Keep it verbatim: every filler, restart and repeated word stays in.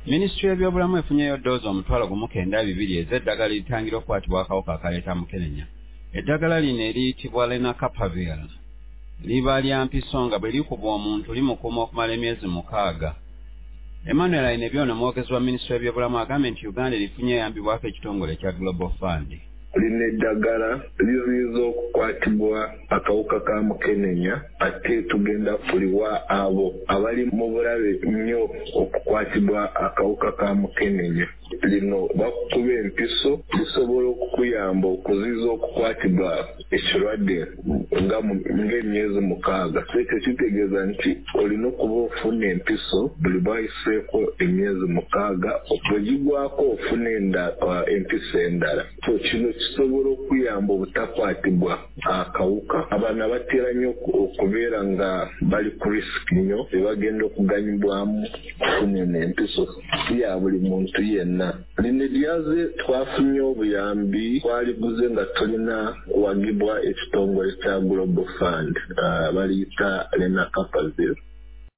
Ministry y'ebyobulamu efunyeyo ddoozi omutwalo gumu kenda bibiri ez'eddagala eritangira okukwatibwa akawuka akaleeta mukenenya. Eddagala lino eriyitibwa Lenacapavir liba lya mpiso nga bwe likubwa omuntu limukuuma okumala emyezi mukaaga. Emmanuel Ainebyono mwogezi wa Ministry y'ebyobulamu agambye nti Uganda erifunye eyambibwako ekitongole kya Global Fund. Lino eddagala liyinza okukwatibwa akawuka ka mukenenya ate tugenda kuliwa abo abali mu bulabe nnyo okukwatibwa akawuka ka mukenenya. Lino bakukuba empiso lisobola okukuyamba okuziza okukwatibwa ekirwadde ng'emyezi mukaaga. So ekyo kitegeeza nti olina okuba ofuna empiso buli bwayiseeko emyezi mukaaga okugigwako ofuna empiso endala. So kino kisobola okuyamba obutakwatibwa akawuka. Abaana batera nnyo okubeera nga bali ku risk nnyo ebagenda okuganyibwamu okufuna empiso si ya buli muntu yenna. Lino lyaze twafunye obuyambi twaliguze nga tulina kuwagibwa ekitongole kya Global Fund baliyita Lenacapavir.